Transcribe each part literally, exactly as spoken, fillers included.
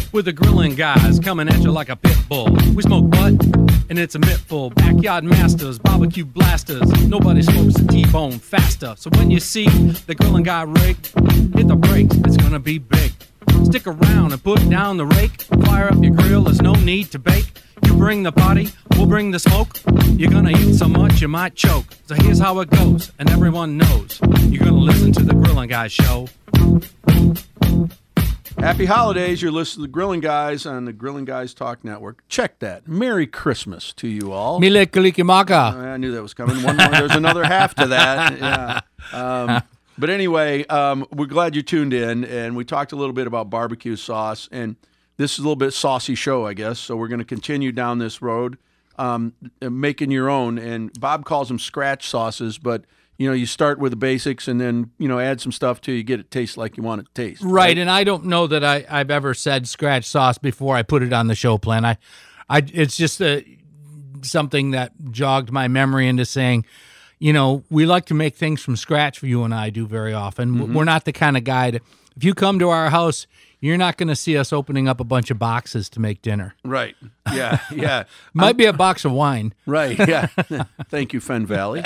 with the grilling guys coming at you like a pit bull. We smoke butt, and it's a mittful. Backyard masters, barbecue blasters. Nobody smokes a T-bone faster. So when you see the grilling guy rig, hit the brakes, it's gonna be big. Stick around and put down the rake. Fire up your grill, there's no need to bake. You bring the party, we'll bring the smoke. You're gonna eat so much you might choke. So here's how it goes, and everyone knows. You're gonna listen to the Grilling Guys show. Happy holidays. You're listening to the Grilling Guys on the Grilling Guys Talk Network. Check that. Merry Christmas to you all. Mile Kalikimaka. I knew that was coming. One more, there's another half to that. Yeah. Um, but anyway, um, we're glad you tuned in, and we talked a little bit about barbecue sauce, and this is a little bit saucy show, I guess, so we're going to continue down this road, um, making your own, and Bob calls them scratch sauces, but you know, you start with the basics and then, you know, add some stuff till you get it taste like you want it to taste. Right, right? And I don't know that I, I've ever said scratch sauce before I put it on the show plan. I, I it's just a, something that jogged my memory into saying, you know, we like to make things from scratch, you and I do very often. Mm-hmm. We're not the kind of guy to, if you come to our house, you're not going to see us opening up a bunch of boxes to make dinner. Right, yeah, yeah. Might be a box of wine. Right, yeah. Thank you, Fen Valley.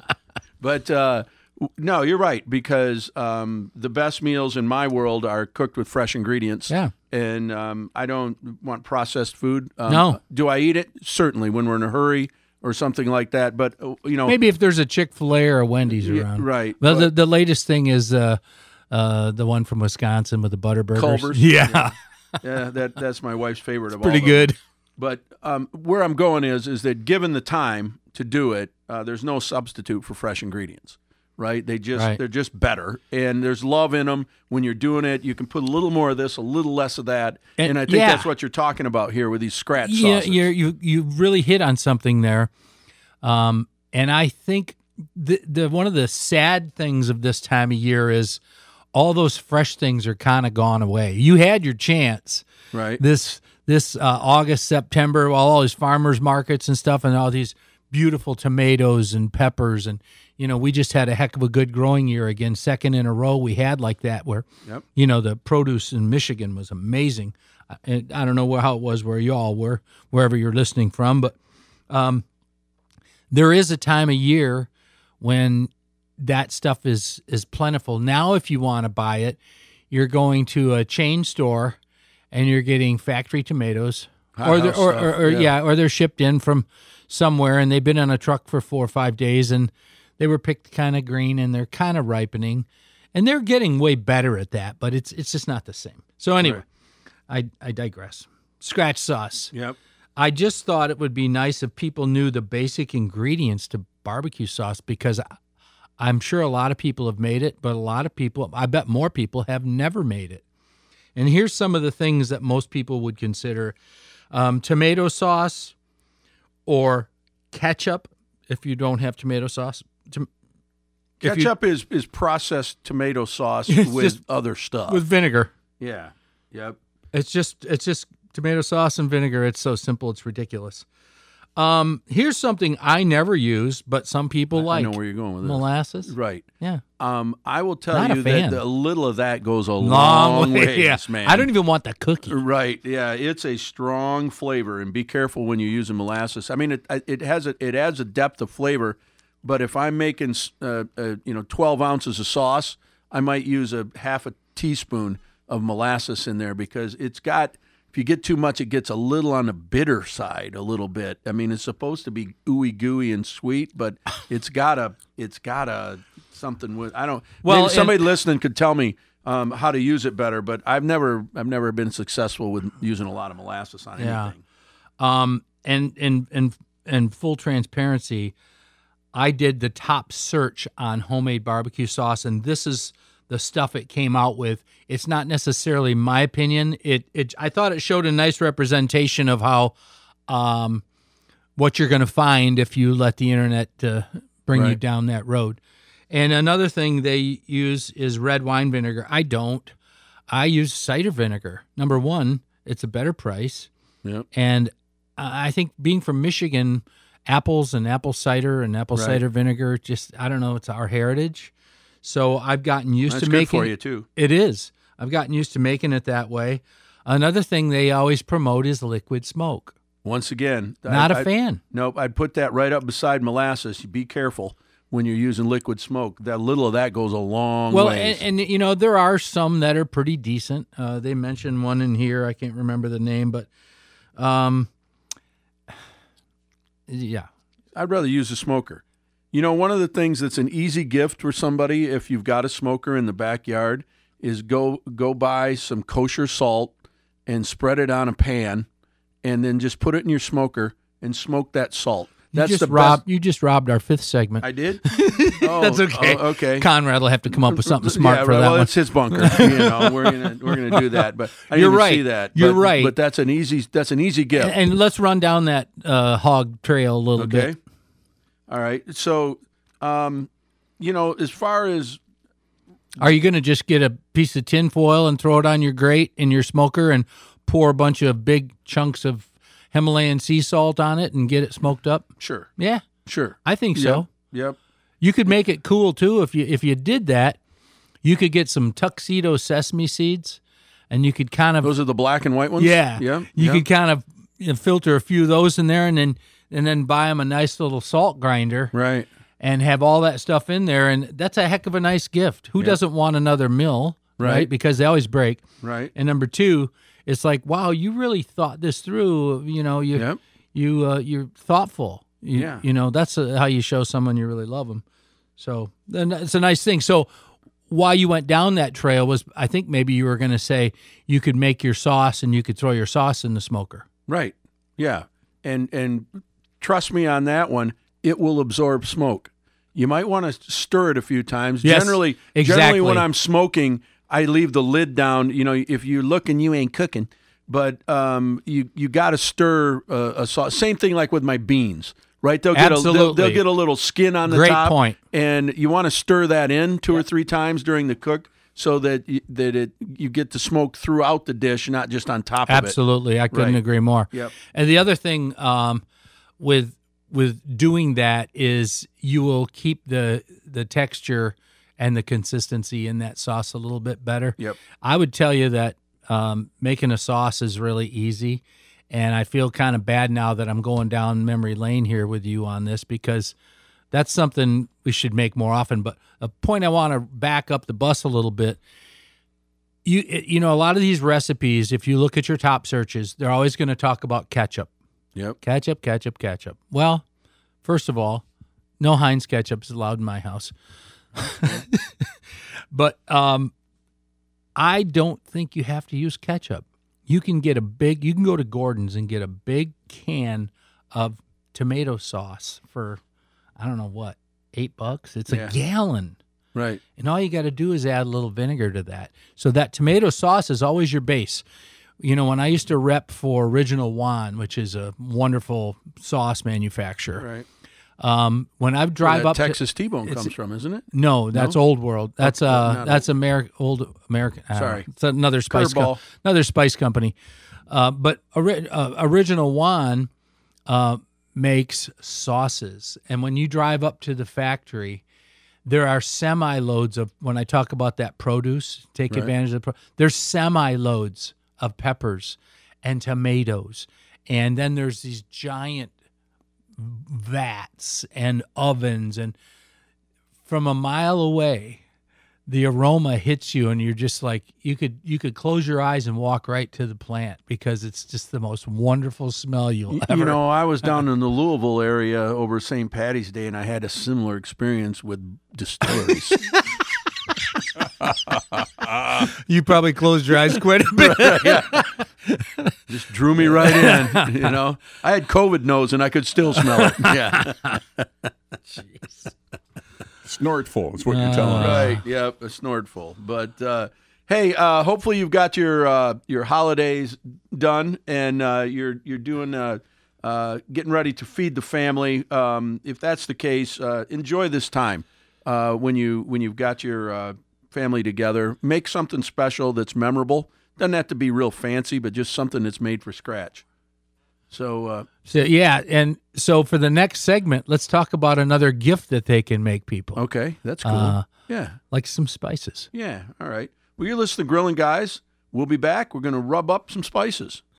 But uh, no, you're right, because um, the best meals in my world are cooked with fresh ingredients. Yeah. And um, I don't want processed food. Um, no. Do I eat it? Certainly, when we're in a hurry or something like that. But, you know. Maybe if there's a Chick-fil-A or a Wendy's around. Yeah, right. Well, but, the, the latest thing is uh, uh, the one from Wisconsin with the butter burgers. Culver's. Yeah. Yeah, yeah that, that's my wife's favorite of all pretty of good. them. But um, where I'm going is, is that given the time to do it, uh, there's no substitute for fresh ingredients, right? They just right. they're just better, and there's love in them. When you're doing it, you can put a little more of this, a little less of that, and, and I think yeah. that's what you're talking about here with these scratch yeah, sauces. You're, you you really hit on something there, um, and I think the the one of the sad things of this time of year is all those fresh things are kind of gone away. You had your chance, right? This. This uh, August, September, all these farmers markets and stuff, and all these beautiful tomatoes and peppers, and you know, we just had a heck of a good growing year again, second in a row we had like that. Where, yep. you know, the produce in Michigan was amazing. I, I don't know where, how it was where y'all were, wherever you're listening from, but um, there is a time of year when that stuff is is plentiful. Now, if you want to buy it, you're going to a chain store. And you're getting factory tomatoes, Hot or, they're, or, stuff, or, or yeah. yeah, or they're shipped in from somewhere, and they've been on a truck for four or five days, and they were picked kind of green, and they're kind of ripening, and they're getting way better at that, but it's it's just not the same. So anyway, right. I I digress. Scratch sauce. Yep. I just thought it would be nice if people knew the basic ingredients to barbecue sauce, because I'm sure a lot of people have made it, but a lot of people, I bet more people have never made it. And here's some of the things that most people would consider. Um, tomato sauce or ketchup, if you don't have tomato sauce. To, ketchup you, is, is processed tomato sauce with other stuff. With vinegar. Yeah. Yep. It's just it's just tomato sauce and vinegar. It's so simple, it's ridiculous. Um, here's something I never use, but some people I, like. I know where you're going with this. Molasses. Right. Yeah. Um, I will tell Not a you fan. that a little of that goes a long, long way. ways, yeah. man. I don't even want the cookie. Right. Yeah. It's a strong flavor, and be careful when you're using molasses. I mean, it it has a, it adds a depth of flavor, but if I'm making uh, uh, you know twelve ounces of sauce, I might use a half a teaspoon of molasses in there, because it's got. If you get too much, it gets a little on the bitter side, a little bit. I mean, it's supposed to be ooey gooey and sweet, but it's got a, it's got a something with. I don't. Well, maybe somebody and, listening could tell me um, how to use it better, but I've never, I've never been successful with using a lot of molasses on yeah. anything. Um, and and and and full transparency, I did the top search on homemade barbecue sauce, and this is the stuff it came out with. It's not necessarily my opinion. It it I thought it showed a nice representation of how um what you're going to find if you let the internet uh, bring right. you down that road. And another thing they use is red wine vinegar. I don't. I use cider vinegar. Number one, it's a better price. Yep. And I think being from Michigan, apples and apple cider and apple right. cider vinegar, just I don't know, it's our heritage. So I've gotten used That's to good making for you too. It is. I've gotten used to making it that way. Another thing they always promote is liquid smoke. Once again, Not I, a fan. I, nope, I'd put that right up beside molasses. Be careful when you're using liquid smoke. That little of that goes a long Well, ways. and, and you know, there are some that are pretty decent. Uh, they mentioned one in here. I can't remember the name, but um, yeah. I'd rather use a smoker. You know, one of the things that's an easy gift for somebody if you've got a smoker in the backyard is go go buy some kosher salt and spread it on a pan and then just put it in your smoker and smoke that salt. You That's just the robbed, best. You just robbed our fifth segment. I did? Oh, That's okay. oh, okay. Conrad will have to come up with something smart yeah, for right, that well, one. it's his bunker. You know, we're gonna we're gonna do that. But I didn't You're even right. see that. You're But- right. But that's an easy that's an easy gift. And, and let's run down that uh, hog trail a little Okay. bit. All right. So, um, you know, as far as Are you going to just get a piece of tin foil and throw it on your grate in your smoker and pour a bunch of big chunks of Himalayan sea salt on it and get it smoked up? sure, Yeah, sure, I think so. Yep. yep. You could make it cool too if you if you did that. You could get some tuxedo sesame seeds, and you could kind of Those are the black and white ones. yeah, yeah. You yeah. could kind of you know, filter a few of those in there, and then and then buy them a nice little salt grinder, right. and have all that stuff in there, and that's a heck of a nice gift. Who doesn't want another mill, right? Right. Because they always break. Right. And number two, it's like, wow, you really thought this through. You know, you Yep. you uh, you're thoughtful. You, Yeah. You know, that's uh how you show someone you really love them. So then it's a nice thing. So why you went down that trail was, I think maybe you were going to say you could make your sauce and you could throw your sauce in the smoker. Right. Yeah. And and trust me on that one, it will absorb smoke. You might want to stir it a few times. Yes, generally, exactly. generally when I'm smoking, I leave the lid down. You know, if you're looking, you ain't cooking. But um, you you got to stir uh, a sauce. Same thing like with my beans, right? They'll get a they'll, Absolutely. they'll get a little skin on the Great top. point. And you want to stir that in two or three times during the cook, so that you, that it you get the smoke throughout the dish, not just on top of it. Absolutely. I couldn't Right. agree more. Yep. And the other thing um, with with doing that is you will keep the the texture and the consistency in that sauce a little bit better. Yep. I would tell you that um, making a sauce is really easy, and I feel kind of bad now that I'm going down memory lane here with you on this because that's something we should make more often. But a point I want to back up the bus a little bit. You you know, a lot of these recipes, if you look at your top searches, they're always going to talk about ketchup. Yep. Ketchup, ketchup, ketchup. Well, first of all, no Heinz ketchup is allowed in my house. But um, I don't think you have to use ketchup. You can get a big, you can go to Gordon's and get a big can of tomato sauce for, I don't know what, eight bucks? It's Yeah. a gallon. Right. And all you got to do is add a little vinegar to that. So that tomato sauce is always your base. You know, when I used to rep for Original Juan, which is a wonderful sauce manufacturer, Right. um, when I drive Where up that Texas to, T-bone it's- comes from, isn't it? no, that's Old World. That's Oh, uh, not that's American old American. I don't Sorry. know. It's another spice, co- Curveball. another spice company. Uh, but ori- uh, Original Juan uh, makes sauces, and when you drive up to the factory, there are semi loads of. When I talk about that produce, take Right. advantage of the. Pro- there's semi loads of peppers and tomatoes, and then there's these giant vats and ovens, and from a mile away the aroma hits you and you're just like you could you could close your eyes and walk right to the plant because it's just the most wonderful smell you'll ever. You know, I was down in the Louisville area over Saint Patty's Day, and I had a similar experience with distilleries. You probably closed your eyes quite a bit. Just drew me right in. You know, I had COVID nose, and I could still smell it. Yeah. Snortful is what you're telling us. Right. Yep. A snortful. But uh, hey, uh, hopefully you've got your uh, your holidays done, and uh, you're you're doing uh, uh, getting ready to feed the family. Um, if that's the case, uh, enjoy this time uh, when you when you've got your uh, family together. Make something special that's memorable. Doesn't have to be real fancy, but just something that's made for scratch. So. Uh, So yeah, and so for the next segment, let's talk about another gift that they can make people, okay, that's cool. Uh, yeah. like some spices. Yeah, all right. Well, you're listening to Grilling Guys We'll be back. We're going to rub up some spices.